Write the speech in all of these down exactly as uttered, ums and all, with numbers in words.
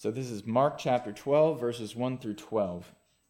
So this is Mark chapter twelve, verses one through twelve.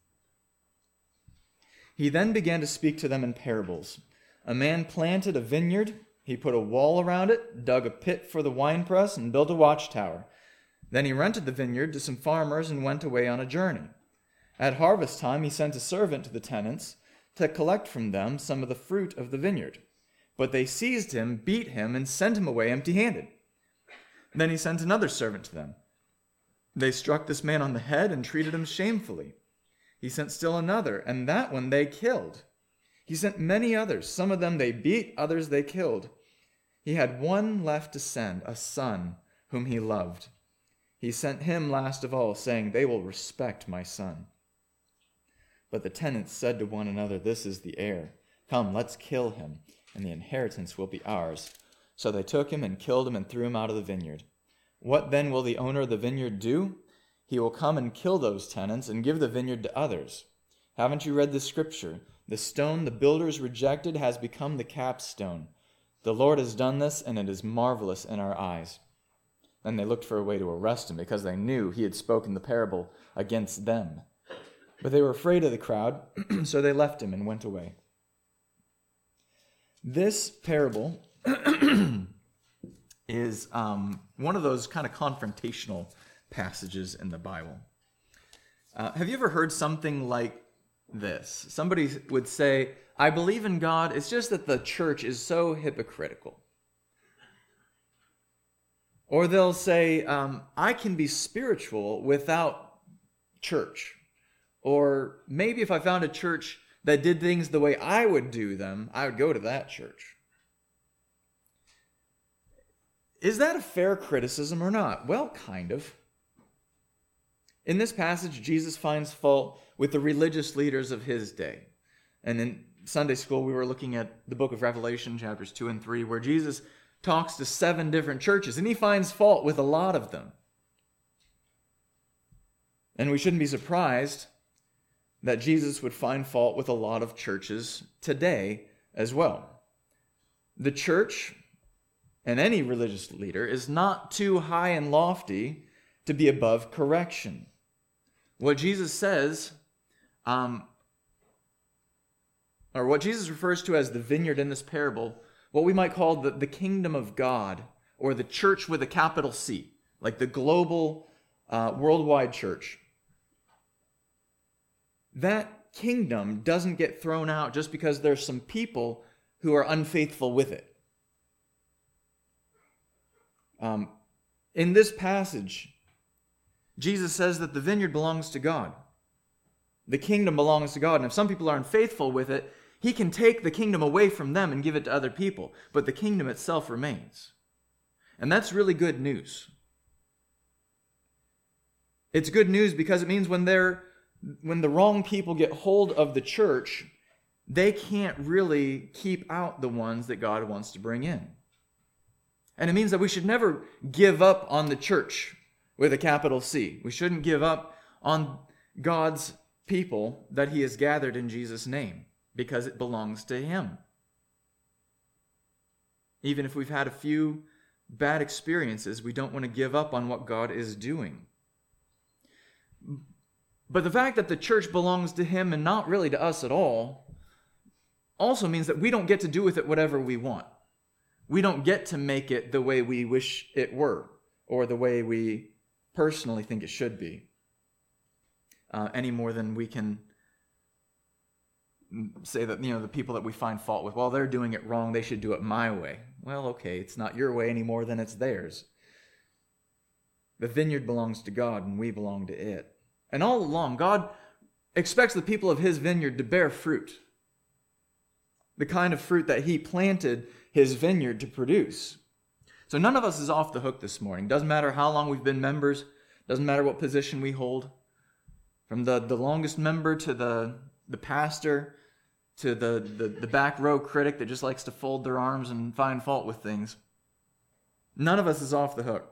He then began to speak to them in parables. A man planted a vineyard. He put a wall around it, dug a pit for the winepress, and built a watchtower. Then he rented the vineyard to some farmers and went away on a journey. At harvest time, he sent a servant to the tenants to collect from them some of the fruit of the vineyard. But they seized him, beat him, and sent him away empty-handed. Then he sent another servant to them. They struck this man on the head and treated him shamefully. He sent still another, and that one they killed. He sent many others. Some of them they beat, others they killed. He had one left to send, a son whom he loved. He sent him last of all, saying, "They will respect my son." But the tenants said to one another, "This is the heir. Come, let's kill him, and the inheritance will be ours." So they took him and killed him and threw him out of the vineyard. What then will the owner of the vineyard do? He will come and kill those tenants and give the vineyard to others. Haven't you read the scripture? The stone the builders rejected has become the capstone. The Lord has done this, and it is marvelous in our eyes. Then they looked for a way to arrest him, because they knew he had spoken the parable against them. But they were afraid of the crowd, so they left him and went away. This parable is um, one of those kind of confrontational passages in the Bible. Uh, have you ever heard something like this? Somebody would say, "I believe in God, it's just that the church is so hypocritical." Or they'll say, um, "I can be spiritual without church." Or maybe if I found a church that did things the way I would do them, I would go to that church. Is that a fair criticism or not? Well, kind of. In this passage, Jesus finds fault with the religious leaders of his day. And in Sunday school, we were looking at the book of Revelation, chapters two and three, where Jesus talks to seven different churches, and he finds fault with a lot of them. And we shouldn't be surprised that Jesus would find fault with a lot of churches today as well. The church, and any religious leader, is not too high and lofty to be above correction. What Jesus says, um, or what Jesus refers to as the vineyard in this parable, what we might call the, the kingdom of God, or the church with a capital C, like the global, uh, worldwide church. That kingdom doesn't get thrown out just because there's some people who are unfaithful with it. Um, in this passage, Jesus says that the vineyard belongs to God. The kingdom belongs to God. And if some people are unfaithful with it, he can take the kingdom away from them and give it to other people. But the kingdom itself remains. And that's really good news. It's good news because it means when they're, when the wrong people get hold of the church, they can't really keep out the ones that God wants to bring in. And it means that we should never give up on the church with a capital C. We shouldn't give up on God's people that he has gathered in Jesus' name, because it belongs to him. Even if we've had a few bad experiences, we don't want to give up on what God is doing. But the fact that the church belongs to him and not really to us at all also means that we don't get to do with it whatever we want. We don't get to make it the way we wish it were, or the way we personally think it should be, uh, any more than we can say that, you know, the people that we find fault with, well, they're doing it wrong, they should do it my way. Well, okay, it's not your way any more than it's theirs. The vineyard belongs to God, and we belong to it. And all along, God expects the people of his vineyard to bear fruit. The kind of fruit that he planted his vineyard to produce. So none of us is off the hook this morning. Doesn't matter how long we've been members. Doesn't matter what position we hold. From the, the longest member to the, the pastor to the, the, the back row critic that just likes to fold their arms and find fault with things. None of us is off the hook.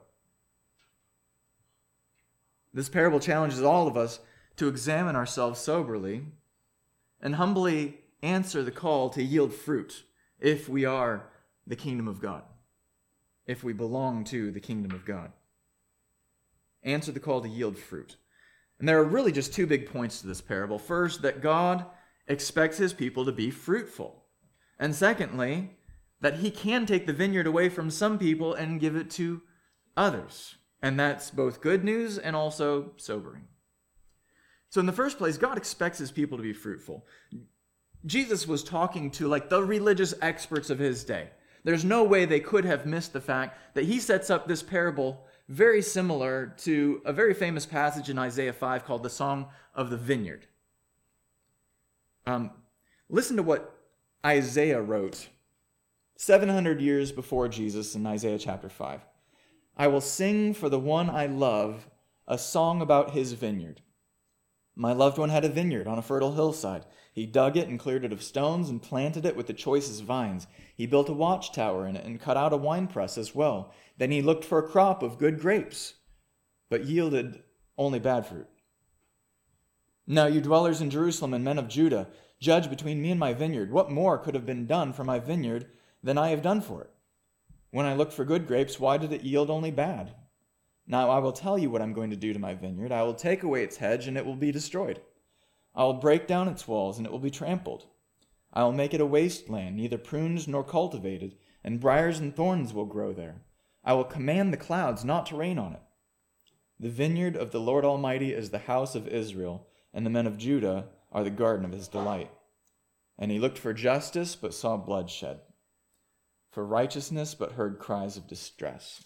This parable challenges all of us to examine ourselves soberly and humbly answer the call to yield fruit if we are the kingdom of God, if we belong to the kingdom of God. answered the call to yield fruit. And there are really just two big points to this parable. First, that God expects his people to be fruitful. And secondly, that he can take the vineyard away from some people and give it to others. And that's both good news and also sobering. So in the first place, God expects his people to be fruitful. Jesus was talking to like the religious experts of his day. There's no way they could have missed the fact that he sets up this parable very similar to a very famous passage in Isaiah five called the Song of the Vineyard. Um, listen to what Isaiah wrote seven hundred years before Jesus in Isaiah chapter five. I will sing for the one I love a song about his vineyard. My loved one had a vineyard on a fertile hillside. He dug it and cleared it of stones and planted it with the choicest vines. He built a watchtower in it and cut out a winepress as well. Then he looked for a crop of good grapes, but yielded only bad fruit. Now you dwellers in Jerusalem and men of Judah, judge between me and my vineyard. What more could have been done for my vineyard than I have done for it? When I looked for good grapes, why did it yield only bad? Now I will tell you what I'm going to do to my vineyard. I will take away its hedge, and it will be destroyed. I will break down its walls, and it will be trampled. I will make it a wasteland, neither pruned nor cultivated, and briars and thorns will grow there. I will command the clouds not to rain on it. The vineyard of the Lord Almighty is the house of Israel, and the men of Judah are the garden of his delight. And he looked for justice, but saw bloodshed, for righteousness, but heard cries of distress.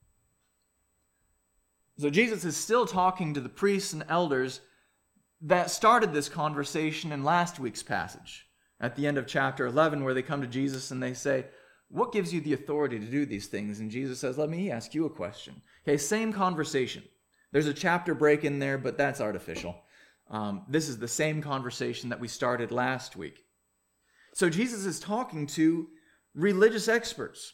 So Jesus is still talking to the priests and elders that started this conversation in last week's passage, at the end of chapter eleven, where they come to Jesus and they say, what gives you the authority to do these things? And Jesus says, let me ask you a question. Okay, same conversation. There's a chapter break in there, but that's artificial. Um, this is the same conversation that we started last week. So Jesus is talking to religious experts.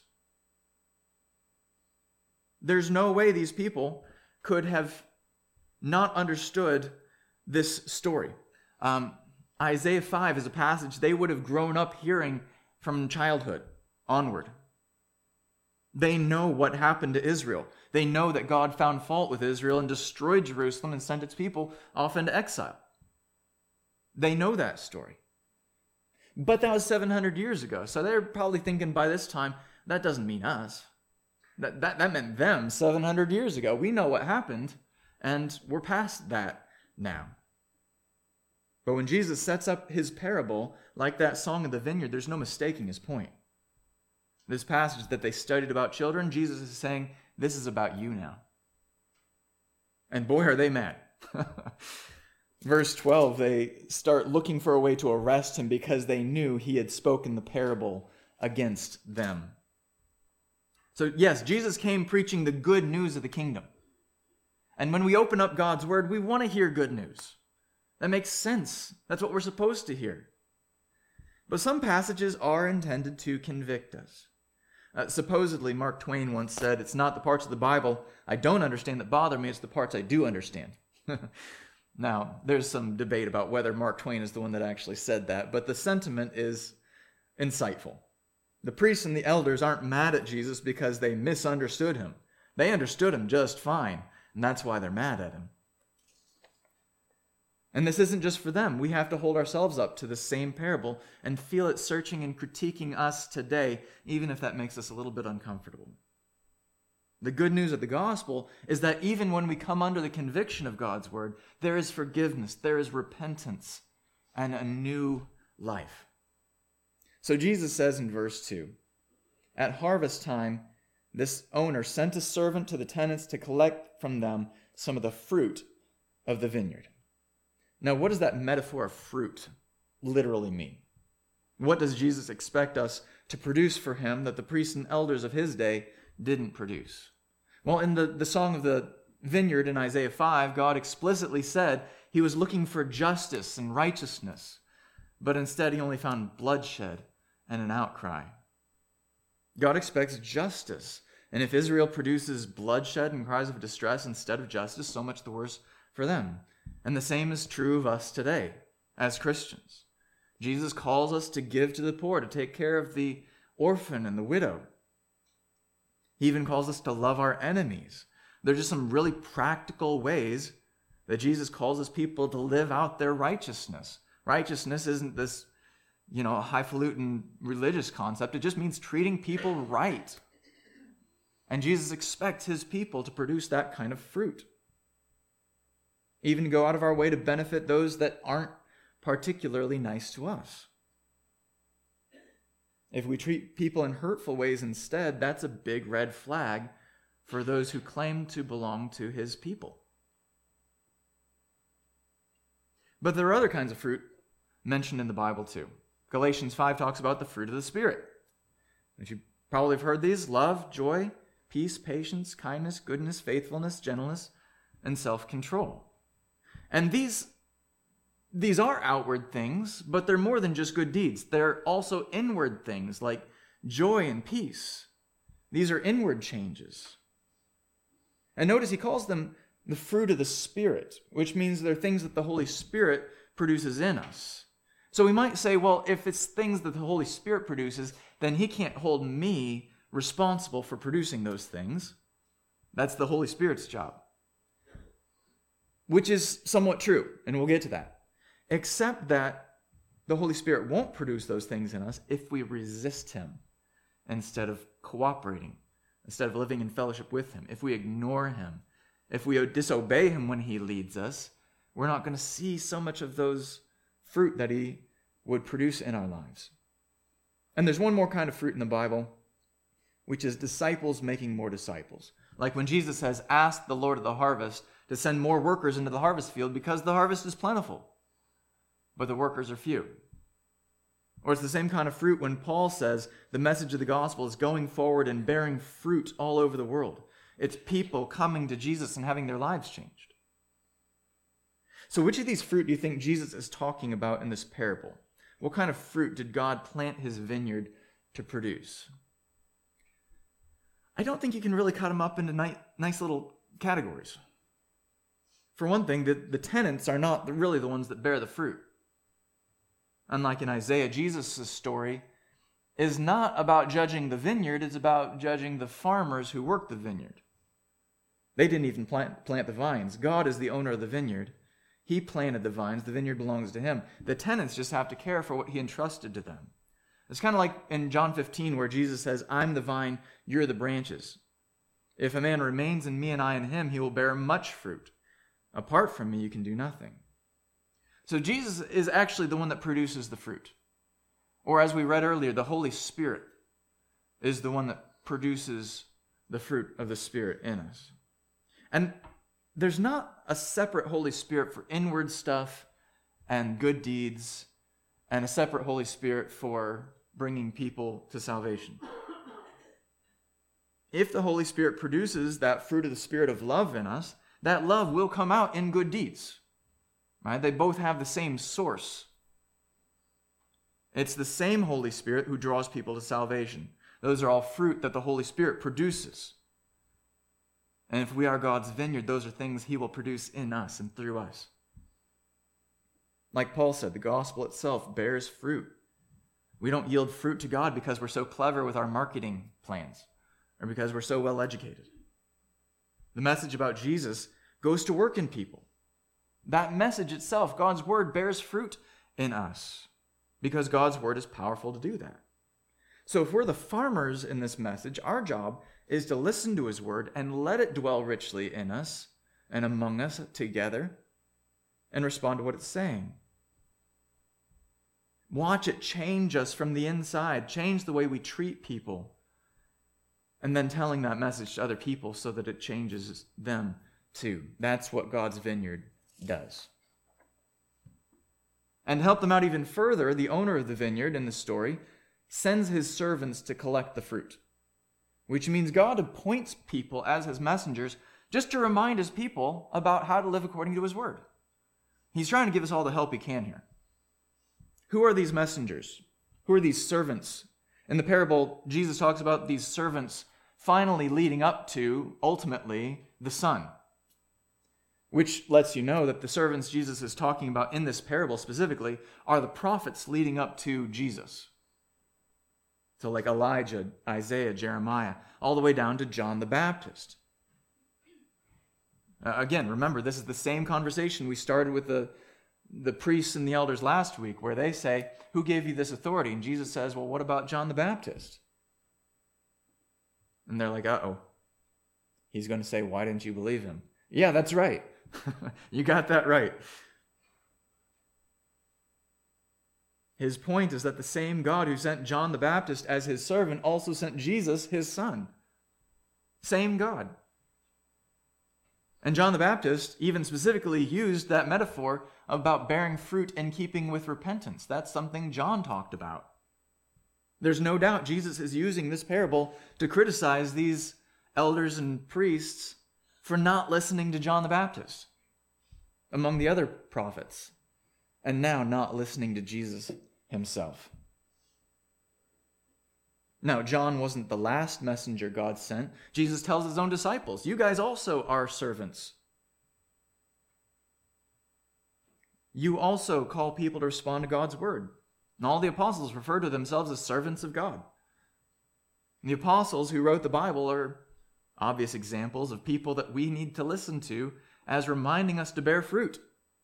There's no way these people could have not understood this story. Um, Isaiah five is a passage they would have grown up hearing from childhood onward. They know what happened to Israel. They know that God found fault with Israel and destroyed Jerusalem and sent its people off into exile. They know that story. But that was seven hundred years ago. So they're probably thinking by this time, that doesn't mean us. That, that, that meant them seven hundred years ago. We know what happened, and we're past that now. But when Jesus sets up his parable, like that Song of the Vineyard, there's no mistaking his point. This passage that they studied about children, Jesus is saying, this is about you now. And boy, are they mad. Verse twelve, they start looking for a way to arrest him because they knew he had spoken the parable against them. So yes, Jesus came preaching the good news of the kingdom. And when we open up God's word, we want to hear good news. That makes sense. That's what we're supposed to hear. But some passages are intended to convict us. Uh, supposedly, Mark Twain once said, it's not the parts of the Bible I don't understand that bother me, it's the parts I do understand. Now, there's some debate about whether Mark Twain is the one that actually said that, but the sentiment is insightful. The priests and the elders aren't mad at Jesus because they misunderstood him. They understood him just fine, and that's why they're mad at him. And this isn't just for them. We have to hold ourselves up to the same parable and feel it searching and critiquing us today, even if that makes us a little bit uncomfortable. The good news of the gospel is that even when we come under the conviction of God's word, there is forgiveness, there is repentance, and a new life. So Jesus says in verse two, at harvest time, this owner sent a servant to the tenants to collect from them some of the fruit of the vineyard. Now, what does that metaphor of fruit literally mean? What does Jesus expect us to produce for him that the priests and elders of his day didn't produce? Well, in the, the Song of the Vineyard in Isaiah five, God explicitly said he was looking for justice and righteousness, but instead he only found bloodshed and an outcry. God expects justice, and if Israel produces bloodshed and cries of distress instead of justice, so much the worse for them. And the same is true of us today as Christians. Jesus calls us to give to the poor, to take care of the orphan and the widow. He even calls us to love our enemies. They're just some really practical ways that Jesus calls his people to live out their righteousness. Righteousness isn't this, you know, highfalutin religious concept. It just means treating people right. And Jesus expects his people to produce that kind of fruit. Even to go out of our way to benefit those that aren't particularly nice to us. If we treat people in hurtful ways instead, that's a big red flag for those who claim to belong to his people. But there are other kinds of fruit mentioned in the Bible too. Galatians five talks about the fruit of the Spirit. As you probably have heard these: love, joy, peace, patience, kindness, goodness, faithfulness, gentleness, and self-control. And these, these are outward things, but they're more than just good deeds. They're also inward things like joy and peace. These are inward changes. And notice he calls them the fruit of the Spirit, which means they're things that the Holy Spirit produces in us. So we might say, well, if it's things that the Holy Spirit produces, then he can't hold me responsible for producing those things. That's the Holy Spirit's job. Which is somewhat true, and we'll get to that. Except that the Holy Spirit won't produce those things in us if we resist him instead of cooperating, instead of living in fellowship with him. If we ignore him, if we disobey him when he leads us, we're not going to see so much of those fruit that he would produce in our lives. And there's one more kind of fruit in the Bible, which is disciples making more disciples. Like when Jesus says, ask the Lord of the harvest to send more workers into the harvest field because the harvest is plentiful, but the workers are few. Or it's the same kind of fruit when Paul says the message of the gospel is going forward and bearing fruit all over the world. It's people coming to Jesus and having their lives changed. So which of these fruit do you think Jesus is talking about in this parable? What kind of fruit did God plant his vineyard to produce? I don't think you can really cut them up into nice, nice little categories. For one thing, the, the tenants are not really the ones that bear the fruit. Unlike in Isaiah, Jesus' story is not about judging the vineyard, it's about judging the farmers who work the vineyard. They didn't even plant, plant the vines. God is the owner of the vineyard. He planted the vines. The vineyard belongs to him. The tenants just have to care for what he entrusted to them. It's kind of like in John fifteen where Jesus says, I'm the vine, you're the branches. If a man remains in me and I in him, he will bear much fruit. Apart from me, you can do nothing. So Jesus is actually the one that produces the fruit. Or as we read earlier, the Holy Spirit is the one that produces the fruit of the Spirit in us. And there's not a separate Holy Spirit for inward stuff and good deeds, and a separate Holy Spirit for bringing people to salvation. If the Holy Spirit produces that fruit of the Spirit of love in us, that love will come out in good deeds. Right? They both have the same source. It's the same Holy Spirit who draws people to salvation. Those are all fruit that the Holy Spirit produces. And if we are God's vineyard, those are things he will produce in us and through us. Like Paul said, the gospel itself bears fruit. We don't yield fruit to God because we're so clever with our marketing plans or because we're so well educated. The message about Jesus goes to work in people. That message itself, God's word, bears fruit in us because God's word is powerful to do that. So if we're the farmers in this message, our job is to listen to his word and let it dwell richly in us and among us together and respond to what it's saying. Watch it change us from the inside, change the way we treat people, and then telling that message to other people so that it changes them too. That's what God's vineyard does. And to help them out even further, the owner of the vineyard in the story sends his servants to collect the fruit, which means God appoints people as his messengers just to remind his people about how to live according to his word. He's trying to give us all the help he can here. Who are these messengers? Who are these servants? In the parable, Jesus talks about these servants finally leading up to, ultimately, the Son, which lets you know that the servants Jesus is talking about in this parable specifically are the prophets leading up to Jesus. So like Elijah, Isaiah, Jeremiah, all the way down to John the Baptist. Uh, again, remember, this is the same conversation we started with the, the priests and the elders last week, where they say, who gave you this authority? And Jesus says, well, what about John the Baptist? And they're like, uh-oh. He's going to say, why didn't you believe him? Yeah, that's right. You got that right. His point is that the same God who sent John the Baptist as his servant also sent Jesus, his son. Same God. And John the Baptist even specifically used that metaphor about bearing fruit in keeping with repentance. That's something John talked about. There's no doubt Jesus is using this parable to criticize these elders and priests for not listening to John the Baptist, among the other prophets, and now not listening to Jesus himself. Now, John wasn't the last messenger God sent. Jesus tells his own disciples, you guys also are servants. You also call people to respond to God's word. And all the apostles refer to themselves as servants of God. And the apostles who wrote the Bible are obvious examples of people that we need to listen to as reminding us to bear fruit.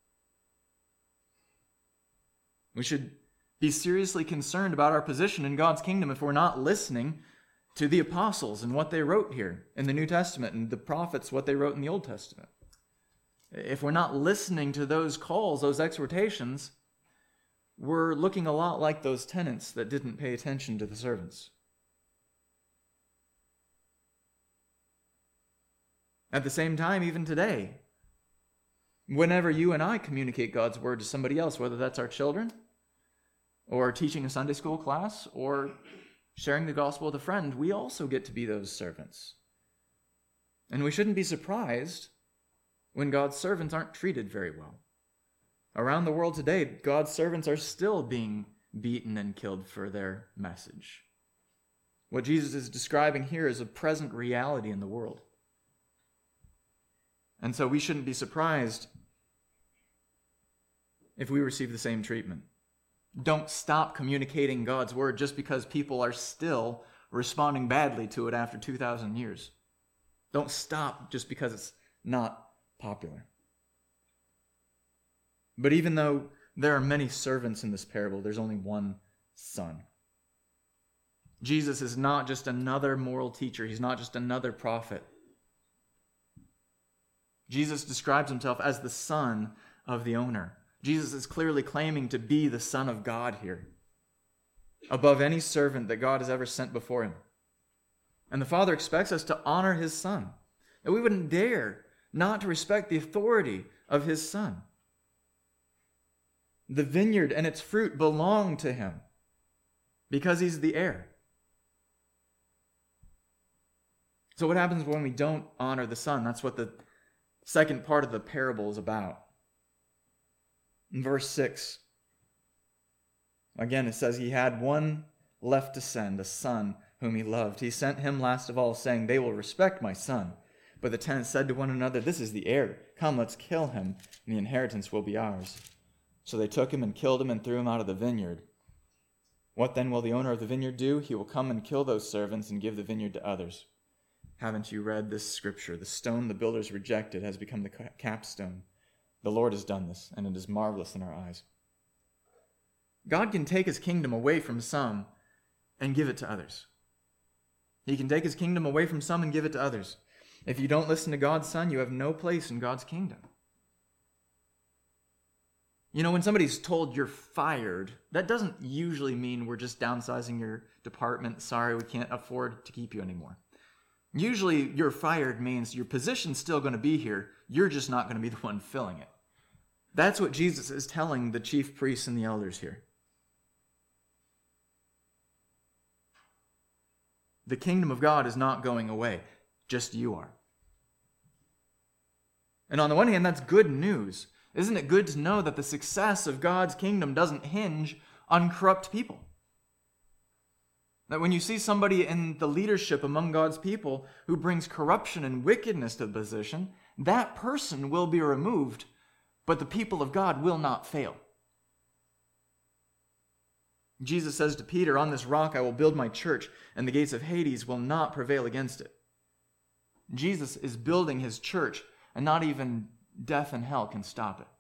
We should be seriously concerned about our position in God's kingdom if we're not listening to the apostles and what they wrote here in the New Testament, and the prophets, what they wrote in the Old Testament. If we're not listening to those calls, those exhortations, we're looking a lot like those tenants that didn't pay attention to the servants. At the same time, even today, whenever you and I communicate God's word to somebody else, whether that's our children, or teaching a Sunday school class, or sharing the gospel with a friend, we also get to be those servants. And we shouldn't be surprised when God's servants aren't treated very well. Around the world today, God's servants are still being beaten and killed for their message. What Jesus is describing here is a present reality in the world. And so we shouldn't be surprised if we receive the same treatment. Don't stop communicating God's word just because people are still responding badly to it after two thousand years. Don't stop just because it's not popular. But even though there are many servants in this parable, there's only one son. Jesus is not just another moral teacher. He's not just another prophet. Jesus describes himself as the son of the owner. Jesus is clearly claiming to be the Son of God here, above any servant that God has ever sent before him. And the Father expects us to honor his Son, that we wouldn't dare not to respect the authority of his Son. The vineyard and its fruit belong to him because he's the heir. So what happens when we don't honor the Son? That's what the second part of the parable is about. In verse six, again it says, he had one left to send, a son whom he loved. He sent him last of all, saying, they will respect my son. But the tenants said to one another, this is the heir. Come, let's kill him, and the inheritance will be ours. So they took him and killed him and threw him out of the vineyard. What then will the owner of the vineyard do? He will come and kill those servants and give the vineyard to others. Haven't you read this scripture? The stone the builders rejected has become the capstone. The Lord has done this, and it is marvelous in our eyes. God can take his kingdom away from some and give it to others. He can take his kingdom away from some and give it to others. If you don't listen to God's Son, you have no place in God's kingdom. You know, when somebody's told you're fired, that doesn't usually mean we're just downsizing your department. Sorry, we can't afford to keep you anymore. Usually, you're fired means your position's still going to be here. You're just not going to be the one filling it. That's what Jesus is telling the chief priests and the elders here. The kingdom of God is not going away. Just you are. And on the one hand, that's good news. Isn't it good to know that the success of God's kingdom doesn't hinge on corrupt people? That when you see somebody in the leadership among God's people who brings corruption and wickedness to the position, that person will be removed, but the people of God will not fail. Jesus says to Peter, on this rock I will build my church, and the gates of Hades will not prevail against it. Jesus is building his church and not even death and hell can stop it.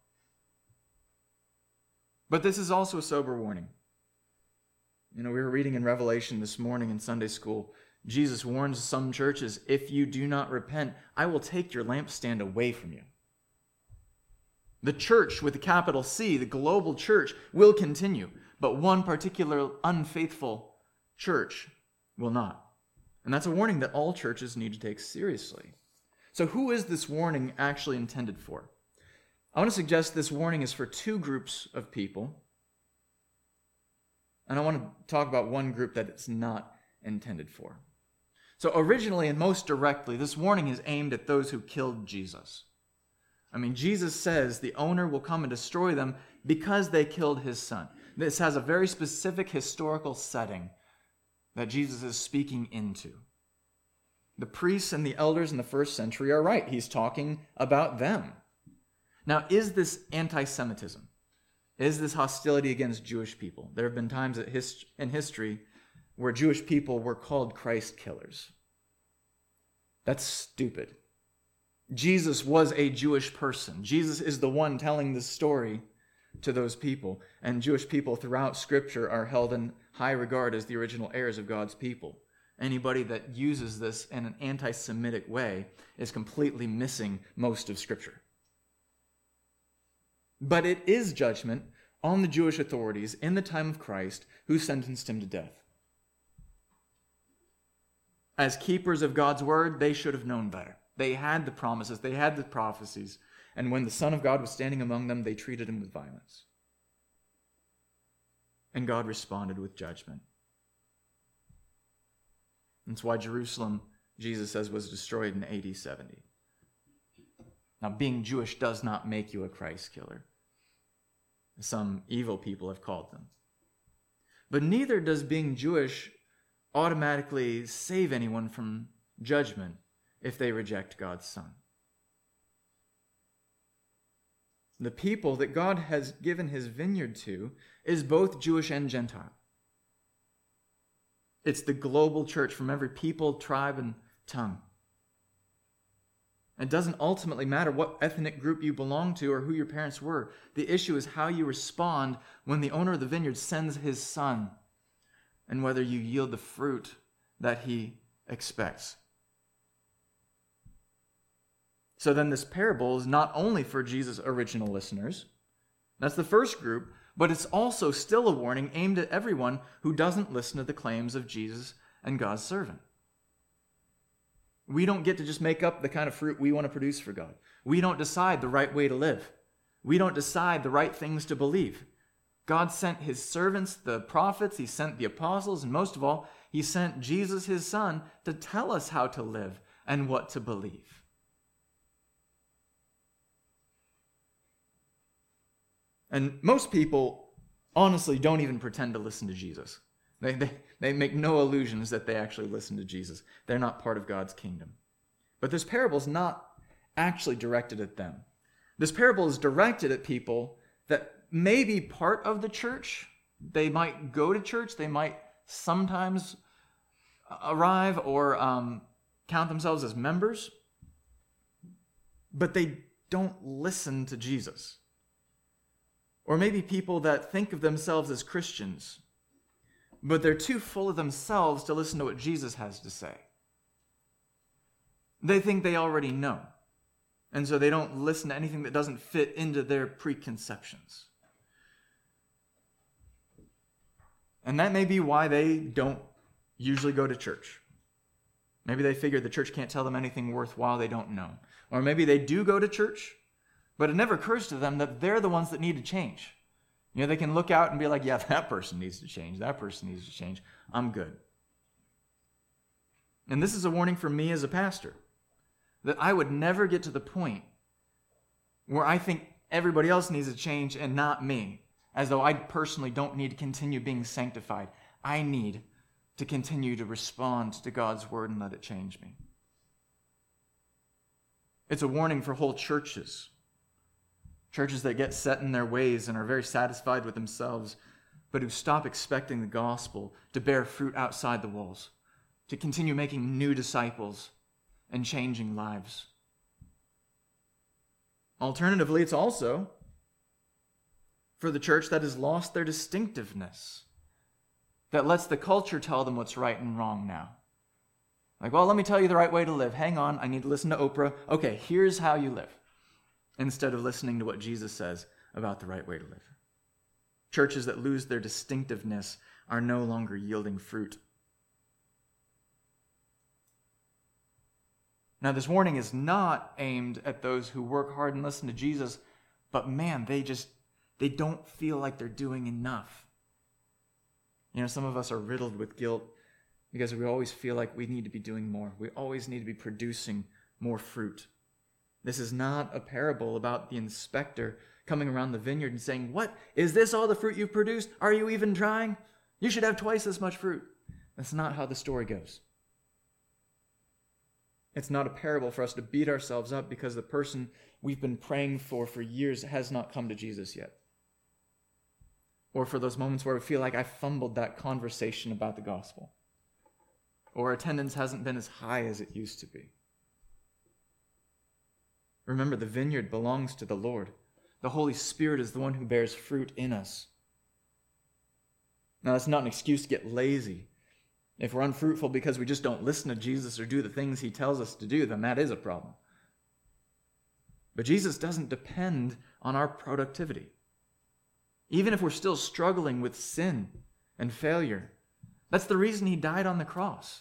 But this is also a sober warning. You know, we were reading in Revelation this morning in Sunday school. Jesus warns some churches, if you do not repent, I will take your lampstand away from you. The church with a capital C, the global church, will continue, but one particular unfaithful church will not. And that's a warning that all churches need to take seriously. So who is this warning actually intended for? I want to suggest this warning is for two groups of people. And I want to talk about one group that it's not intended for. So originally and most directly, this warning is aimed at those who killed Jesus. I mean, Jesus says the owner will come and destroy them because they killed his son. This has a very specific historical setting that Jesus is speaking into. The priests and the elders in the first century are right. He's talking about them. Now, is this anti-Semitism? Is this hostility against Jewish people? There have been times in history where Jewish people were called Christ killers. That's stupid. Jesus was a Jewish person. Jesus is the one telling this story to those people. And Jewish people throughout Scripture are held in high regard as the original heirs of God's people. Anybody that uses this in an anti-Semitic way is completely missing most of Scripture. But it is judgment on the Jewish authorities in the time of Christ who sentenced him to death. As keepers of God's word, they should have known better. They had the promises, they had the prophecies, and when the Son of God was standing among them, they treated him with violence. And God responded with judgment. That's why Jerusalem, Jesus says, was destroyed in A D seventy. Now, being Jewish does not make you a Christ killer, as some evil people have called them. But neither does being Jewish automatically save anyone from judgment if they reject God's Son. The people that God has given his vineyard to is both Jewish and Gentile. It's the global church from every people, tribe, and tongue. It doesn't ultimately matter what ethnic group you belong to or who your parents were. The issue is how you respond when the owner of the vineyard sends his son, and whether you yield the fruit that he expects. So then this parable is not only for Jesus' original listeners, that's the first group, but it's also still a warning aimed at everyone who doesn't listen to the claims of Jesus and God's servant. We don't get to just make up the kind of fruit we want to produce for God. We don't decide the right way to live. We don't decide the right things to believe. God sent his servants, the prophets, he sent the apostles, and most of all, he sent Jesus, his son, to tell us how to live and what to believe. And most people honestly don't even pretend to listen to Jesus. They, they, they make no illusions that they actually listen to Jesus. They're not part of God's kingdom. But this parable is not actually directed at them. This parable is directed at people that may be part of the church. They might go to church. They might sometimes arrive or um, count themselves as members. But they don't listen to Jesus. Or maybe people that think of themselves as Christians, but they're too full of themselves to listen to what Jesus has to say. They think they already know, and so they don't listen to anything that doesn't fit into their preconceptions. And that may be why they don't usually go to church. Maybe they figure the church can't tell them anything worthwhile they don't know. Or maybe they do go to church, but it never occurs to them that they're the ones that need to change. You know, they can look out and be like, yeah, that person needs to change. That person needs to change. I'm good. And this is a warning for me as a pastor, that I would never get to the point where I think everybody else needs to change and not me, as though I personally don't need to continue being sanctified. I need to continue to respond to God's word and let it change me. It's a warning for whole churches. Churches that get set in their ways and are very satisfied with themselves, but who stop expecting the gospel to bear fruit outside the walls, to continue making new disciples and changing lives. Alternatively, it's also for the church that has lost their distinctiveness, that lets the culture tell them what's right and wrong now. Like, well, let me tell you the right way to live. Hang on, I need to listen to Oprah. Okay, here's how you live. Instead of listening to what Jesus says about the right way to live. Churches that lose their distinctiveness are no longer yielding fruit. Now, this warning is not aimed at those who work hard and listen to Jesus, but man, they just, they don't feel like they're doing enough. You know, some of us are riddled with guilt because we always feel like we need to be doing more. We always need to be producing more fruit. This is not a parable about the inspector coming around the vineyard and saying, "What? Is this all the fruit you've produced? Are you even trying? You should have twice as much fruit." That's not how the story goes. It's not a parable for us to beat ourselves up because the person we've been praying for for years has not come to Jesus yet. Or for those moments where we feel like I fumbled that conversation about the gospel. Or attendance hasn't been as high as it used to be. Remember, the vineyard belongs to the Lord. The Holy Spirit is the one who bears fruit in us. Now, that's not an excuse to get lazy. If we're unfruitful because we just don't listen to Jesus or do the things he tells us to do, then that is a problem. But Jesus doesn't depend on our productivity. Even if we're still struggling with sin and failure, that's the reason he died on the cross.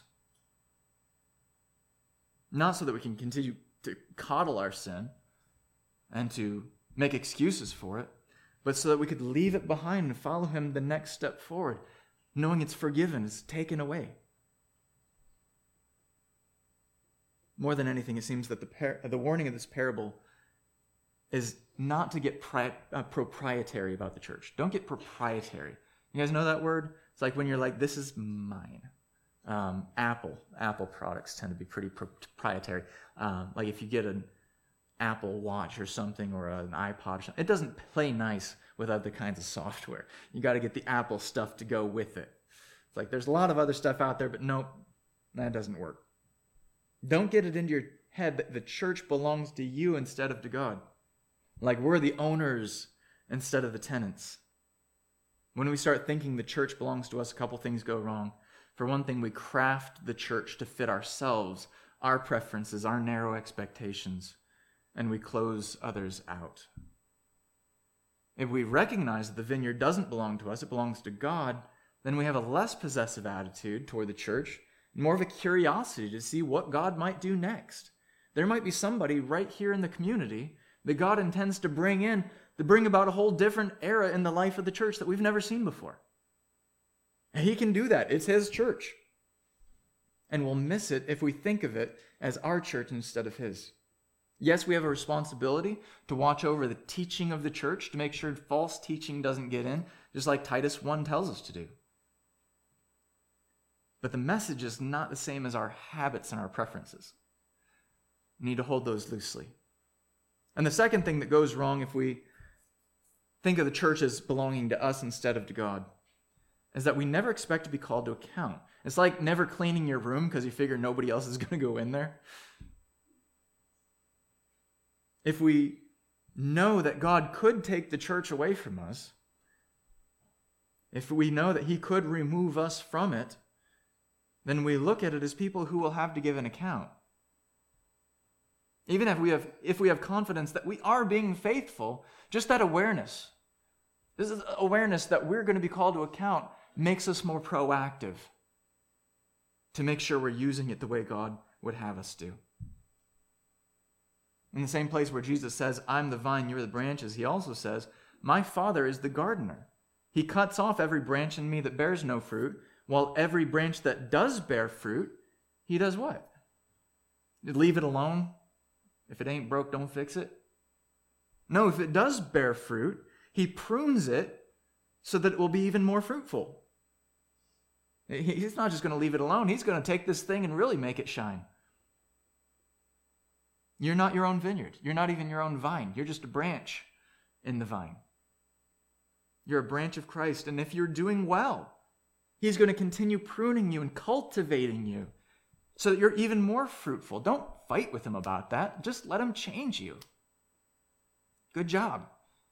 Not so that we can continue to coddle our sin and to make excuses for it, but so that we could leave it behind and follow him the next step forward, knowing it's forgiven, it's taken away. More than anything, it seems that the par- the warning of this parable is not to get pri- uh, proprietary about the church. Don't get proprietary. You guys know that word? It's like when you're like, this is mine. Um, Apple. Apple products tend to be pretty proprietary. Um, like if you get an Apple Watch or something, or an iPod or something, it doesn't play nice with other kinds of software. You got to get the Apple stuff to go with it. It's like there's a lot of other stuff out there, but nope, that doesn't work. Don't get it into your head that the church belongs to you instead of to God. Like we're the owners instead of the tenants. When we start thinking the church belongs to us, a couple things go wrong. For one thing, we craft the church to fit ourselves, our preferences, our narrow expectations, and we close others out. If we recognize that the vineyard doesn't belong to us, it belongs to God, then we have a less possessive attitude toward the church, and more of a curiosity to see what God might do next. There might be somebody right here in the community that God intends to bring in, to bring about a whole different era in the life of the church that we've never seen before. And he can do that. It's his church. And we'll miss it if we think of it as our church instead of his. Yes, we have a responsibility to watch over the teaching of the church, to make sure false teaching doesn't get in, just like Titus one tells us to do. But the message is not the same as our habits and our preferences. We need to hold those loosely. And the second thing that goes wrong if we think of the church as belonging to us instead of to God is that we never expect to be called to account. It's like never cleaning your room because you figure nobody else is going to go in there. If we know that God could take the church away from us, if we know that he could remove us from it, then we look at it as people who will have to give an account. Even if we have, if we have confidence that we are being faithful, just that awareness, this is awareness that we're going to be called to account, makes us more proactive to make sure we're using it the way God would have us do. In the same place where Jesus says, I'm the vine, you're the branches, he also says, my Father is the gardener. He cuts off every branch in me that bears no fruit, while every branch that does bear fruit, he does what? Leave it alone? If it ain't broke, don't fix it? No, if it does bear fruit, he prunes it so that it will be even more fruitful. He's not just going to leave it alone. He's going to take this thing and really make it shine. You're not your own vineyard. You're not even your own vine. You're just a branch in the vine. You're a branch of Christ, and if you're doing well, he's going to continue pruning you and cultivating you so that you're even more fruitful. Don't fight with him about that. Just let him change you. Good job.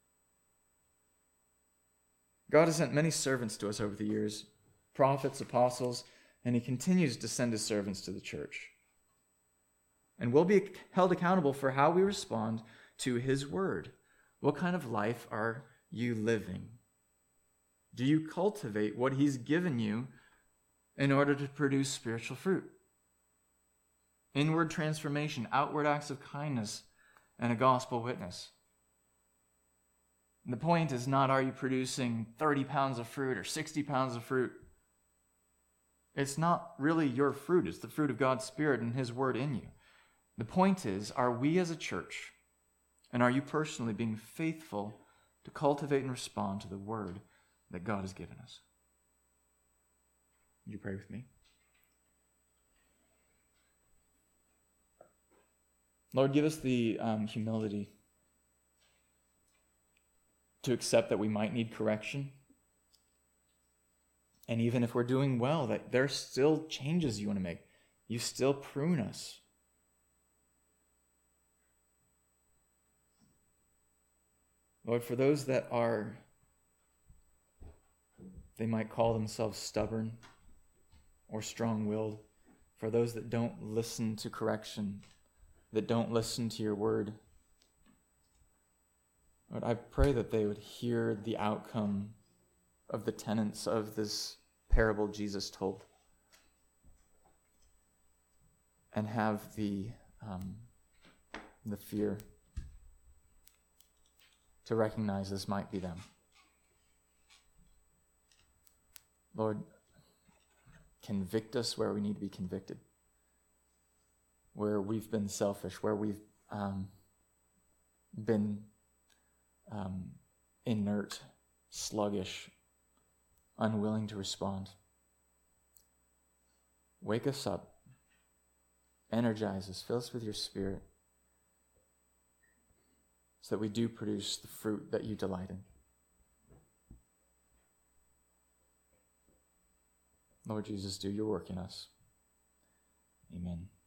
God has sent many servants to us over the years, prophets, apostles, and he continues to send his servants to the church. And we'll be held accountable for how we respond to his word. What kind of life are you living? Do you cultivate what he's given you in order to produce spiritual fruit? Inward transformation, outward acts of kindness, and a gospel witness. And the point is not, are you producing thirty pounds of fruit or sixty pounds of fruit? It's not really your fruit. It's the fruit of God's Spirit and his word in you. The point is, are we as a church, and are you personally being faithful to cultivate and respond to the word that God has given us? Would you pray with me? Lord, give us the um, humility to accept that we might need correction. And even if we're doing well, that there are still changes you want to make. You still prune us. Lord, for those that are, they might call themselves stubborn or strong-willed, for those that don't listen to correction, that don't listen to your word, Lord, I pray that they would hear the outcome of the tenets of this parable Jesus told and have the um, the fear to recognize this might be them. Lord, convict us where we need to be convicted, where we've been selfish, where we've um, been um, inert, sluggish, unwilling to respond. Wake us up, energize us, fill us with your Spirit, so that we do produce the fruit that you delight in. Lord Jesus, do your work in us. Amen.